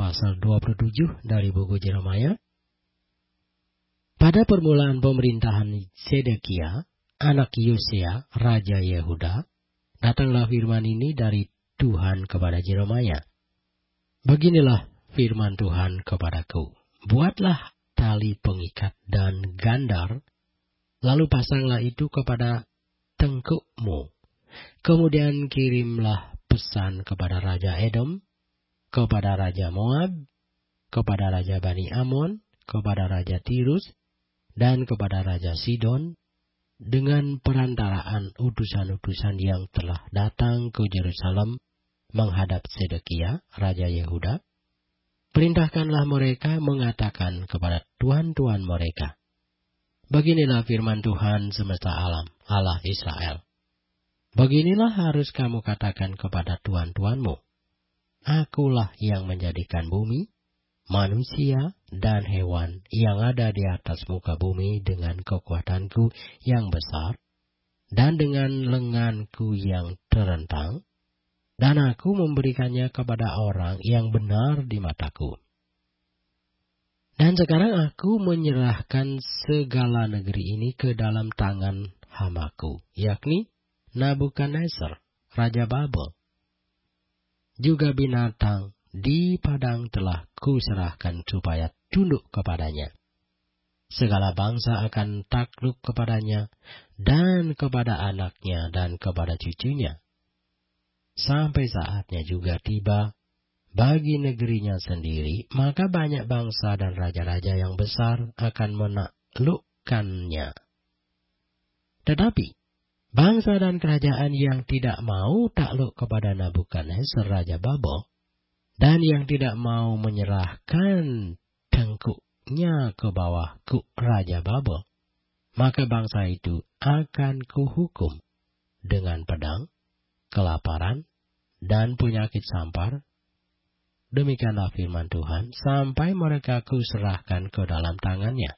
pasal 27 dari buku Yeremia. Pada permulaan pemerintahan Sedekia, anak Yosia, Raja Yehuda, datanglah firman ini dari Tuhan kepada Yeremia. Beginilah firman Tuhan kepadaku. Buatlah tali pengikat dan gandar, lalu pasanglah itu kepada tengkukmu. Kemudian kirimlah pesan kepada Raja Edom, kepada Raja Moab, kepada Raja Bani Amon, kepada Raja Tirus, dan kepada Raja Sidon, dengan perantaraan utusan-utusan yang telah datang ke Yerusalem menghadap Sedekia, Raja Yehuda. Perintahkanlah mereka mengatakan kepada tuan-tuan mereka, beginilah firman Tuhan semesta alam, Allah Israel. Beginilah harus kamu katakan kepada tuan-tuanmu, akulah yang menjadikan bumi, manusia, dan hewan yang ada di atas muka bumi dengan kekuatanku yang besar, dan dengan lenganku yang terentang, dan aku memberikannya kepada orang yang benar di mataku. Dan sekarang aku menyerahkan segala negeri ini ke dalam tangan hamaku, yakni Nabukadnezar, Raja Babel. Juga binatang di padang telah kuserahkan supaya tunduk kepadanya. Segala bangsa akan takluk kepadanya, dan kepada anaknya, dan kepada cucunya. Sampai saatnya juga tiba bagi negerinya sendiri, maka banyak bangsa dan raja-raja yang besar akan menaklukkannya. Tetapi bangsa dan kerajaan yang tidak mau takluk kepada Nabukadnezar Raja Babel, dan yang tidak mau menyerahkan tengkuknya ke bawahku Raja Babel, maka bangsa itu akan kuhukum dengan pedang, kelaparan, dan penyakit sampar. Demikianlah firman Tuhan, sampai mereka kuserahkan ke dalam tangannya.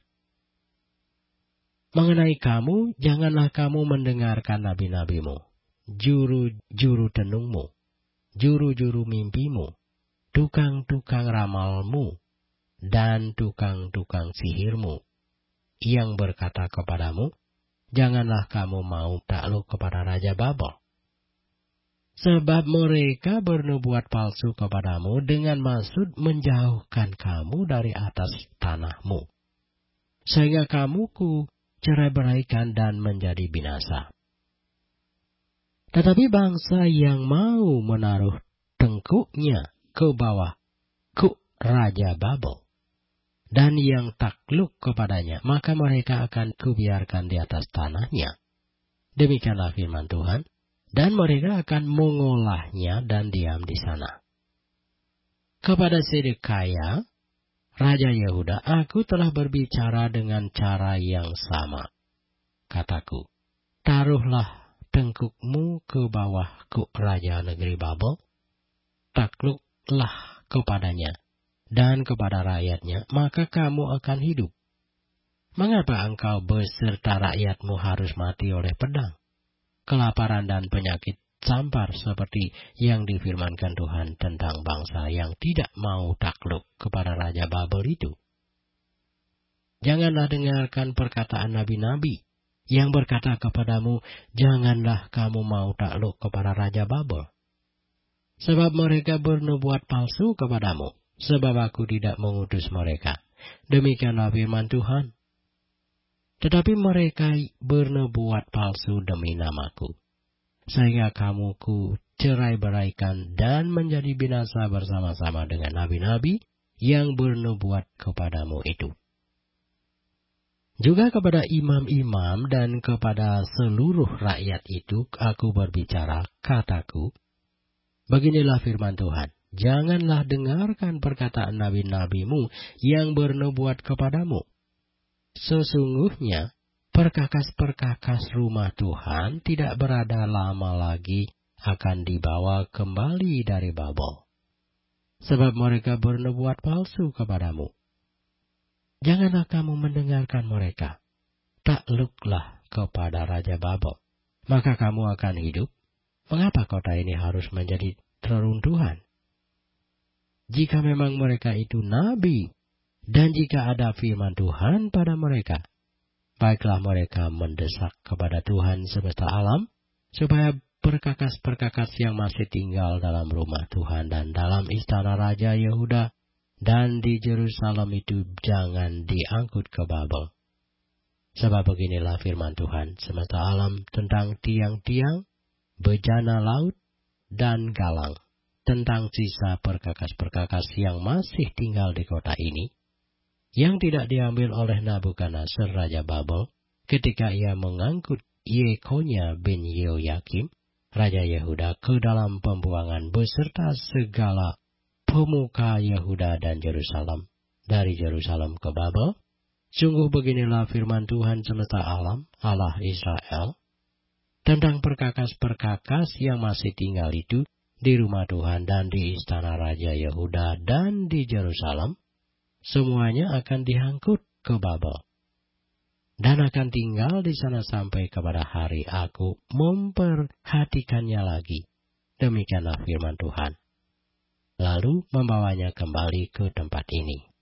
Mengenai kamu, janganlah kamu mendengarkan nabi-nabimu, juru-juru tenungmu, juru-juru mimpimu, tukang-tukang ramalmu, dan tukang-tukang sihirmu, yang berkata kepadamu, janganlah kamu mau takluk kepada Raja Babel. Sebab mereka bernubuat palsu kepadamu dengan maksud menjauhkan kamu dari atas tanahmu, sehingga kamu ku cerai-beraikan dan menjadi binasa. Tetapi bangsa yang mau menaruh tengkuknya ke bawah ku Raja Babel, dan yang takluk kepadanya, maka mereka akan kubiarkan di atas tanahnya. Demikianlah firman Tuhan. Dan mereka akan mengolahnya dan diam di sana. Kepada Sedekia, Raja Yehuda, aku telah berbicara dengan cara yang sama. Kataku, taruhlah tengkukmu ke bawahku Raja negeri Babel, takluklah kepadanya dan kepada rakyatnya, maka kamu akan hidup. Mengapa engkau beserta rakyatmu harus mati oleh pedang, kelaparan dan penyakit sampar seperti yang difirmankan Tuhan tentang bangsa yang tidak mau takluk kepada Raja Babel itu? Janganlah dengarkan perkataan nabi-nabi yang berkata kepadamu, janganlah kamu mau takluk kepada Raja Babel. Sebab mereka bernubuat palsu kepadamu, sebab aku tidak mengutus mereka. Demikianlah firman Tuhan. Tetapi mereka bernubuat palsu demi namaku, sehingga kamu ku cerai-beraikan dan menjadi binasa bersama-sama dengan nabi-nabi yang bernubuat kepadamu itu. Juga kepada imam-imam dan kepada seluruh rakyat itu aku berbicara, kataku, beginilah firman Tuhan, janganlah dengarkan perkataan nabi-nabimu yang bernubuat kepadamu. Sesungguhnya, perkakas-perkakas rumah Tuhan tidak berada lama lagi akan dibawa kembali dari Babel. Sebab mereka bernubuat palsu kepadamu. Janganlah kamu mendengarkan mereka. Takluklah kepada Raja Babel, maka kamu akan hidup. Mengapa kota ini harus menjadi reruntuhan? jika memang mereka itu nabi, dan jika ada firman Tuhan pada mereka, baiklah mereka mendesak kepada Tuhan semesta alam, supaya perkakas-perkakas yang masih tinggal dalam rumah Tuhan dan dalam istana Raja Yehuda dan di Yerusalem itu jangan diangkut ke Babel. Sebab beginilah firman Tuhan semesta alam tentang tiang-tiang, bejana laut, dan galang, tentang sisa perkakas-perkakas yang masih tinggal di kota ini, yang tidak diambil oleh Nabukadnezar Raja Babel ketika ia mengangkut Yekonia bin Yehoyakim, Raja Yehuda, ke dalam pembuangan beserta segala pemuka Yehuda dan Yerusalem, dari Yerusalem ke Babel. Sungguh beginilah firman Tuhan semesta alam, Allah Israel, tentang perkakas-perkakas yang masih tinggal itu di rumah Tuhan dan di istana Raja Yehuda dan di Yerusalem, semuanya akan diangkut ke Babel, dan akan tinggal di sana sampai kepada hari aku memperhatikannya lagi. Demikianlah firman Tuhan. Lalu membawanya kembali ke tempat ini.